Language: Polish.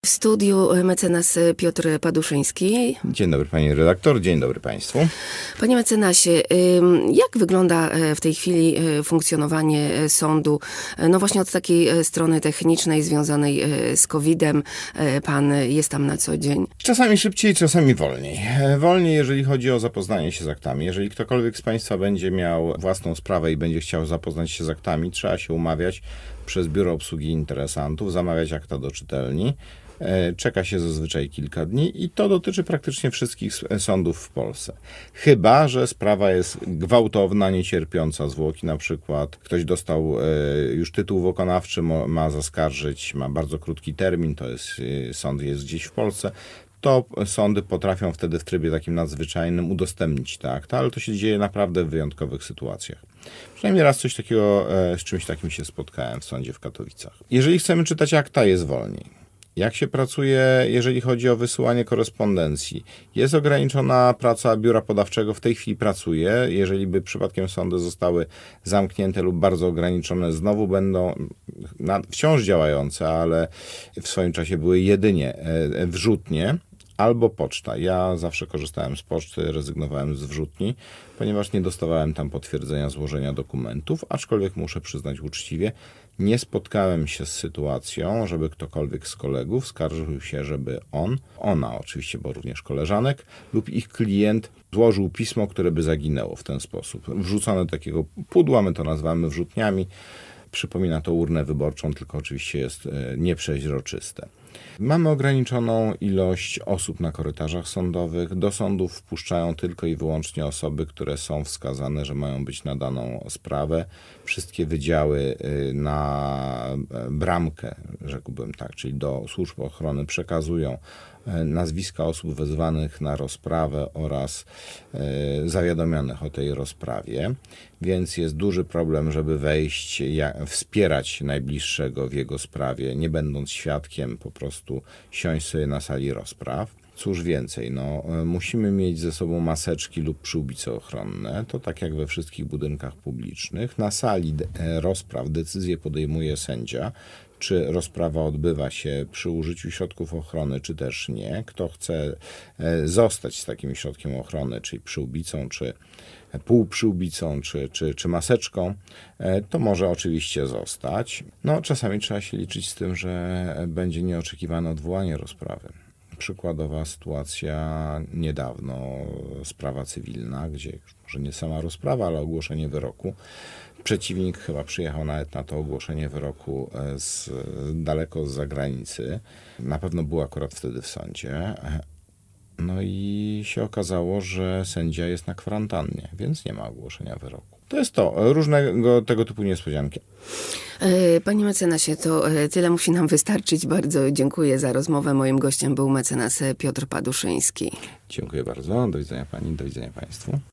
W studiu mecenas Piotr Paduszyński. Dzień dobry pani redaktor, dzień dobry państwu. Panie mecenasie, jak wygląda w tej chwili funkcjonowanie sądu? No właśnie od takiej strony technicznej związanej z COVID-em. Pan jest tam na co dzień. Czasami szybciej, czasami wolniej. Wolniej, jeżeli chodzi o zapoznanie się z aktami. Jeżeli ktokolwiek z państwa będzie miał własną sprawę i będzie chciał zapoznać się z aktami, trzeba się umawiać przez Biuro Obsługi Interesantów, zamawiać akta do czytelni. Czeka się zazwyczaj kilka dni i to dotyczy praktycznie wszystkich sądów w Polsce. Chyba że sprawa jest gwałtowna, niecierpiąca zwłoki, na przykład ktoś dostał już tytuł wykonawczy, ma zaskarżyć, ma bardzo krótki termin, to jest sąd jest gdzieś w Polsce, to sądy potrafią wtedy w trybie takim nadzwyczajnym udostępnić te akta, ale to się dzieje naprawdę w wyjątkowych sytuacjach. Przynajmniej raz coś takiego, z czymś takim się spotkałem w sądzie w Katowicach. Jeżeli chcemy czytać akta, jest wolniej. Jak się pracuje, jeżeli chodzi o wysyłanie korespondencji? Jest ograniczona praca biura podawczego, w tej chwili pracuje. Jeżeli by przypadkiem sądy zostały zamknięte lub bardzo ograniczone, znowu będą wciąż działające, ale w swoim czasie były jedynie wrzutnie albo poczta. Ja zawsze korzystałem z poczty, rezygnowałem z wrzutni, ponieważ nie dostawałem tam potwierdzenia złożenia dokumentów, aczkolwiek muszę przyznać uczciwie, nie spotkałem się z sytuacją, żeby ktokolwiek z kolegów skarżył się, żeby ona oczywiście, bo również koleżanek, lub ich klient złożył pismo, które by zaginęło w ten sposób. Wrzucone do takiego pudła, my to nazywamy wrzutniami. Przypomina to urnę wyborczą, tylko oczywiście jest nieprzeźroczyste. Mamy ograniczoną ilość osób na korytarzach sądowych. Do sądów wpuszczają tylko i wyłącznie osoby, które są wskazane, że mają być na daną sprawę. Wszystkie wydziały na bramkę, rzekłbym tak, czyli do służb ochrony przekazują nazwiska osób wezwanych na rozprawę oraz zawiadomionych o tej rozprawie, więc jest duży problem, żeby wejść, wspierać najbliższego w jego sprawie, nie będąc świadkiem, po prostu siąść sobie na sali rozpraw. Cóż więcej, musimy mieć ze sobą maseczki lub przyłbice ochronne, to tak jak we wszystkich budynkach publicznych. Na sali rozpraw decyzję podejmuje sędzia, czy rozprawa odbywa się przy użyciu środków ochrony, czy też nie. Kto chce zostać z takim środkiem ochrony, czyli przyłbicą, czy półprzyłbicą, czy maseczką, to może oczywiście zostać. Czasami trzeba się liczyć z tym, że będzie nieoczekiwane odwołanie rozprawy. Przykładowa sytuacja niedawno, sprawa cywilna, gdzie już może nie sama rozprawa, ale ogłoszenie wyroku. Przeciwnik chyba przyjechał nawet na to ogłoszenie wyroku daleko z zagranicy. Na pewno był akurat wtedy w sądzie. I się okazało, że sędzia jest na kwarantannie, więc nie ma ogłoszenia wyroku. To jest to. Różnego tego typu niespodzianki. Panie mecenasie, to tyle musi nam wystarczyć. Bardzo dziękuję za rozmowę. Moim gościem był mecenas Piotr Paduszyński. Dziękuję bardzo. Do widzenia pani, do widzenia państwu.